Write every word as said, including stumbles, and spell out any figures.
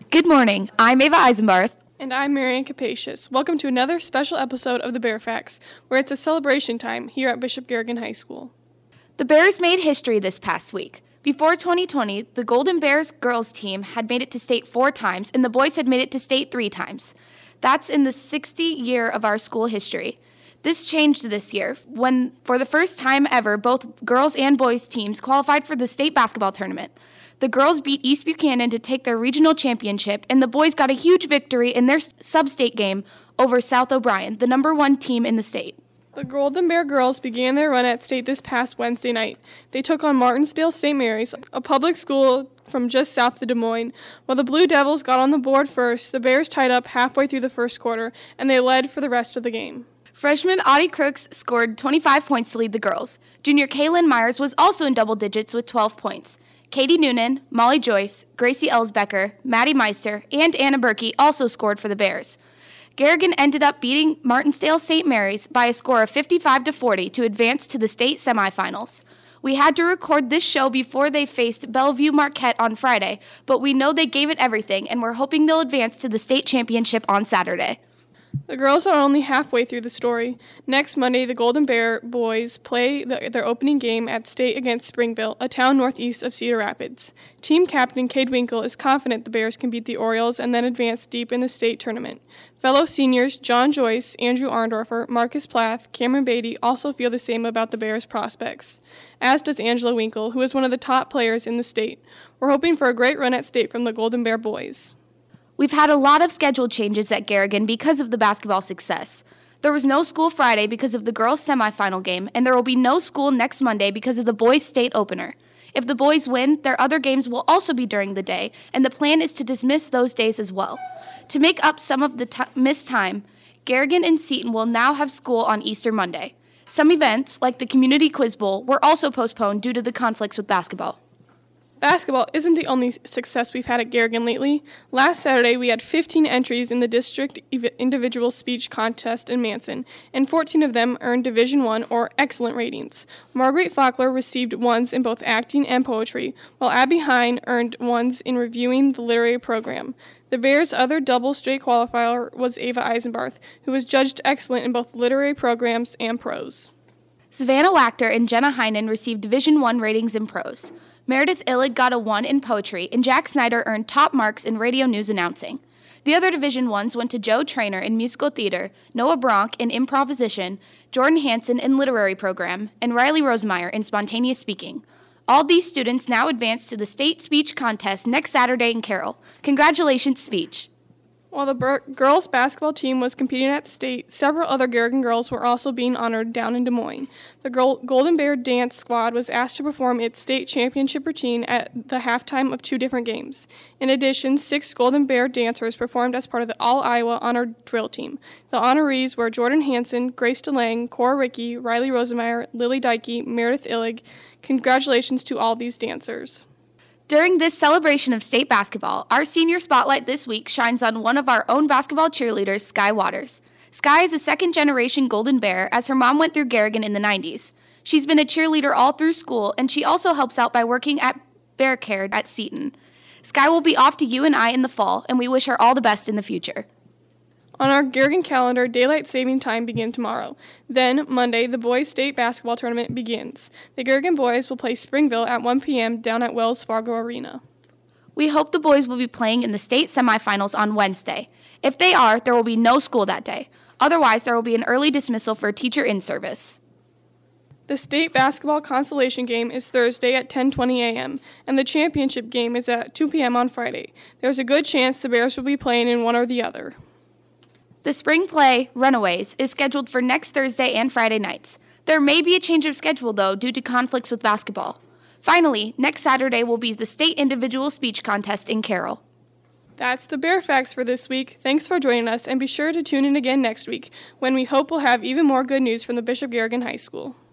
Good morning. I'm Ava Eisenbarth. And I'm Marianne Capacious. Welcome to another special episode of the Bear Facts, where it's a celebration time here at Bishop Garrigan High School. The Bears made history this past week. Before twenty twenty, the Golden Bears girls team had made it to state four times, and the boys had made it to state three times. That's in the sixtieth year of our school history. This changed this year, when, for the first time ever, both girls and boys teams qualified for the state basketball tournament. The girls beat East Buchanan to take their regional championship, and the boys got a huge victory in their sub-state game over South O'Brien, the number one team in the state. The Golden Bear girls began their run at state this past Wednesday night. They took on Martinsdale Saint Mary's, a public school from just south of Des Moines. While the Blue Devils got on the board first, the Bears tied up halfway through the first quarter, and they led for the rest of the game. Freshman Audie Crooks scored twenty-five points to lead the girls. Junior Kaylin Myers was also in double digits with twelve points. Katie Noonan, Molly Joyce, Gracie Ellsbecker, Maddie Meister, and Anna Berkey also scored for the Bears. Garrigan ended up beating Martinsdale Saint Mary's by a score of fifty-five to forty to advance to the state semifinals. We had to record this show before they faced Bellevue Marquette on Friday, but we know they gave it everything, and we're hoping they'll advance to the state championship on Saturday. The girls are only halfway through the story. Next Monday, the Golden Bear boys play the, their opening game at state against Springville, a town northeast of Cedar Rapids. Team captain Cade Winkle is confident the Bears can beat the Orioles and then advance deep in the state tournament. Fellow seniors John Joyce, Andrew Arndorfer, Marcus Plath, Cameron Beatty also feel the same about the Bears' prospects, as does Angela Winkle, who is one of the top players in the state. We're hoping for a great run at state from the Golden Bear boys. We've had a lot of schedule changes at Garrigan because of the basketball success. There was no school Friday because of the girls' semifinal game, and there will be no school next Monday because of the boys' state opener. If the boys win, their other games will also be during the day, and the plan is to dismiss those days as well. To make up some of the t- missed time, Garrigan and Seton will now have school on Easter Monday. Some events, like the Community Quiz Bowl, were also postponed due to the conflicts with basketball. Basketball isn't the only success we've had at Garrigan lately. Last Saturday, we had fifteen entries in the district individual speech contest in Manson, and fourteen of them earned Division One or excellent ratings. Margaret Faulkner received ones in both acting and poetry, while Abby Hine earned ones in reviewing the literary program. The Bears' other double straight qualifier was Ava Eisenbarth, who was judged excellent in both literary programs and prose. Savannah Wachter and Jenna Heinen received Division One ratings in prose. Meredith Illig got a one in poetry, and Jack Snyder earned top marks in radio news announcing. The other Division Ones went to Joe Trainer in musical theater, Noah Bronk in improvisation, Jordan Hansen in literary program, and Riley Rosemeyer in spontaneous speaking. All these students now advance to the state speech contest next Saturday in Carroll. Congratulations, speech. While the bur- girls' basketball team was competing at state, several other Garrigan girls were also being honored down in Des Moines. The Gol- Golden Bear Dance Squad was asked to perform its state championship routine at the halftime of two different games. In addition, six Golden Bear dancers performed as part of the All-Iowa Honor Drill Team. The honorees were Jordan Hansen, Grace DeLange, Cora Rickey, Riley Rosemeyer, Lily Dykey, Meredith Illig. Congratulations to all these dancers. During this celebration of state basketball, our senior spotlight this week shines on one of our own basketball cheerleaders, Sky Waters. Sky is a second-generation Golden Bear, as her mom went through Garrigan in the nineties. She's been a cheerleader all through school, and she also helps out by working at Bear Care at Seton. Sky will be off to U N I in the fall, and we wish her all the best in the future. On our Garrigan calendar, daylight saving time begins tomorrow. Then, Monday, the boys' state basketball tournament begins. The Garrigan boys will play Springville at one p.m. down at Wells Fargo Arena. We hope the boys will be playing in the state semifinals on Wednesday. If they are, there will be no school that day. Otherwise, there will be an early dismissal for teacher in-service. The state basketball consolation game is Thursday at ten twenty a.m., and the championship game is at two p.m. on Friday. There's a good chance the Bears will be playing in one or the other. The spring play, Runaways, is scheduled for next Thursday and Friday nights. There may be a change of schedule, though, due to conflicts with basketball. Finally, next Saturday will be the state individual speech contest in Carroll. That's the Bear Facts for this week. Thanks for joining us, and be sure to tune in again next week, when we hope we'll have even more good news from the Bishop Garrigan High School.